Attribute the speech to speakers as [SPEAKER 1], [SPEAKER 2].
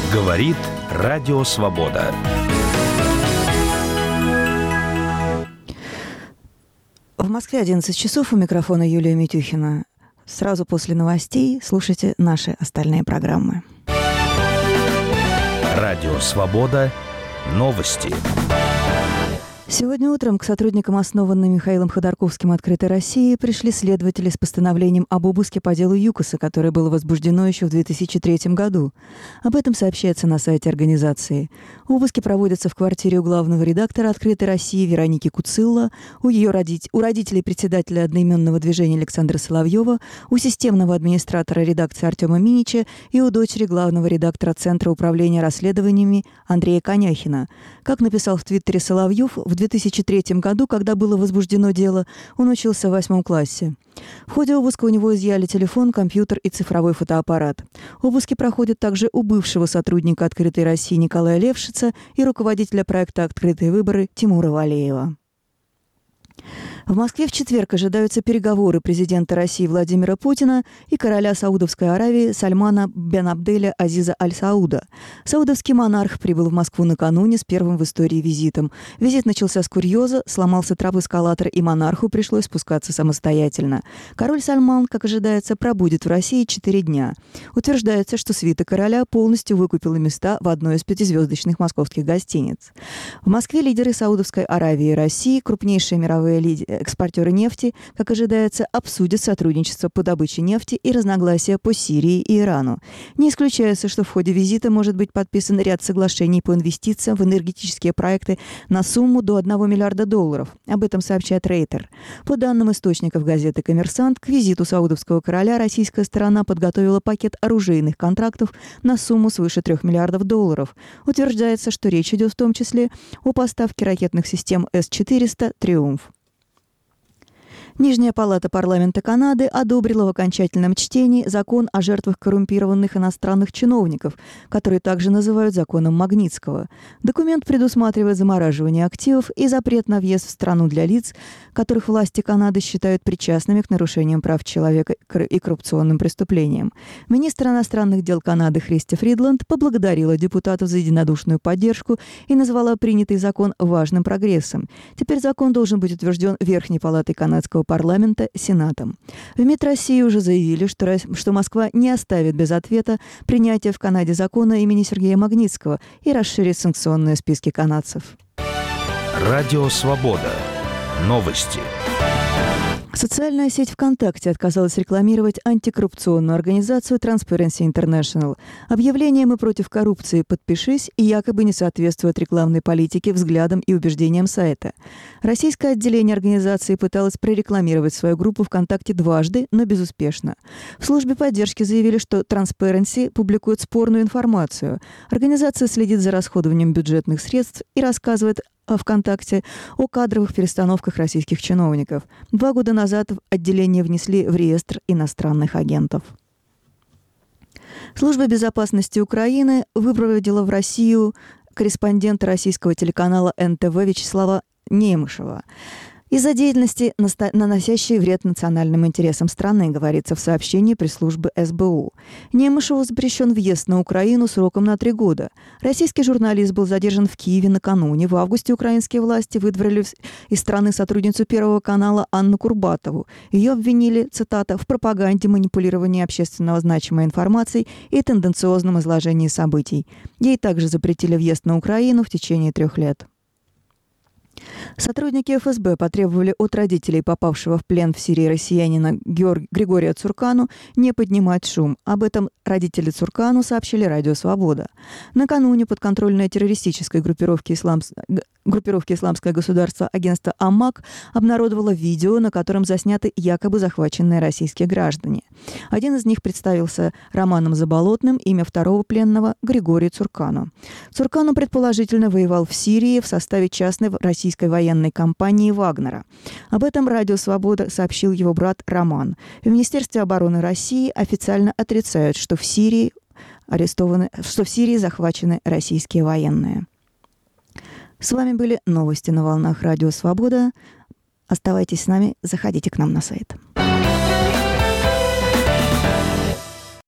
[SPEAKER 1] Говорит Радио Свобода.
[SPEAKER 2] В Москве 11 часов, у микрофона Юлия Митюхина. Сразу после новостей слушайте наши остальные программы.
[SPEAKER 1] Радио Свобода. Новости.
[SPEAKER 2] Сегодня утром к сотрудникам, основанной Михаилом Ходорковским «Открытой России», пришли следователи с постановлением об обыске по делу ЮКОСа, которое было возбуждено еще в 2003 году. Об этом сообщается на сайте организации. Обыски проводятся в квартире у главного редактора «Открытой России» Вероники Куцилла, у родителей председателя одноименного движения Александра Соловьева, у системного администратора редакции Артема Минича и у дочери главного редактора Центра управления расследованиями Андрея Коняхина. Как написал в Твиттере Соловьев, в 2003 году, когда было возбуждено дело, он учился в 8 классе. В ходе обыска у него изъяли телефон, компьютер и цифровой фотоаппарат. Обыски проходят также у бывшего сотрудника «Открытой России» Николая Левшица и руководителя проекта «Открытые выборы» Тимура Валеева. В Москве в четверг ожидаются переговоры президента России Владимира Путина и короля Саудовской Аравии Сальмана бен Абделя Азиза аль-Сауда. Саудовский монарх прибыл в Москву накануне с первым в истории визитом. Визит начался с курьеза, сломался трап-эскалатор, и монарху пришлось спускаться самостоятельно. Король Сальман, как ожидается, пробудет в России 4 дня. Утверждается, что свита короля полностью выкупила места в одной из 5-звездочных московских гостиниц. В Москве лидеры Саудовской Аравии и России, крупнейшие мировые экспортеры нефти, как ожидается, обсудят сотрудничество по добыче нефти и разногласия по Сирии и Ирану. Не исключается, что в ходе визита может быть подписан ряд соглашений по инвестициям в энергетические проекты на сумму до $1 миллиарда. Об этом сообщает Рейтер. По данным источников газеты «Коммерсант», к визиту саудовского короля российская сторона подготовила пакет оружейных контрактов на сумму свыше $3 миллиардов. Утверждается, что речь идет в том числе о поставке ракетных систем С-400 «Триумф». Нижняя палата парламента Канады одобрила в окончательном чтении закон о жертвах коррумпированных иностранных чиновников, который также называют законом Магнитского. Документ предусматривает замораживание активов и запрет на въезд в страну для лиц, которых власти Канады считают причастными к нарушениям прав человека и коррупционным преступлениям. Министр иностранных дел Канады Христи Фридланд поблагодарила депутатов за единодушную поддержку и назвала принятый закон важным прогрессом. Теперь закон должен быть утвержден Верхней палатой канадского парламента Сенатом. В МИД России уже заявили, что Москва не оставит без ответа принятие в Канаде закона имени Сергея Магнитского и расширит санкционные списки канадцев.
[SPEAKER 1] Радио Свобода. Новости.
[SPEAKER 2] Социальная сеть ВКонтакте отказалась рекламировать антикоррупционную организацию Transparency International. Объявление «Мы против коррупции. Подпишись» и якобы не соответствует рекламной политике, взглядам и убеждениям сайта. Российское отделение организации пыталось прорекламировать свою группу ВКонтакте дважды, но безуспешно. В службе поддержки заявили, что Transparency публикует спорную информацию. Организация следит за расходованием бюджетных средств и рассказывает ВКонтакте о кадровых перестановках российских чиновников. 2 года назад отделение внесли в реестр иностранных агентов. Служба безопасности Украины выпроводила в Россию корреспондента российского телеканала НТВ Вячеслава Немышева из-за деятельности, наносящей вред национальным интересам страны, говорится в сообщении пресс-службы СБУ. Немышеву запрещен въезд на Украину сроком на 3 года. Российский журналист был задержан в Киеве накануне. В августе украинские власти выдворили из страны сотрудницу Первого канала Анну Курбатову. Ее обвинили, цитата, в пропаганде, манипулировании общественно значимой информацией и тенденциозном изложении событий. Ей также запретили въезд на Украину в течение 3 лет. Сотрудники ФСБ потребовали от родителей попавшего в плен в Сирии россиянина Григория Цуркану не поднимать шум. Об этом родители Цуркану сообщили Радио Свобода. Накануне подконтрольная террористической группировке «Исламское государство» агентство «Амак» обнародовало видео, на котором засняты якобы захваченные российские граждане. Один из них представился Романом Заболотным, имя второго пленного – Григорий Цуркану. Цуркану предположительно воевал в Сирии в составе частной российской военной компании «Вагнера». Об этом Радио Свобода сообщил его брат Роман. В Министерстве обороны России официально отрицают, что в Сирии захвачены российские военные. С вами были новости на волнах Радио Свобода. Оставайтесь с нами, заходите к нам на сайт.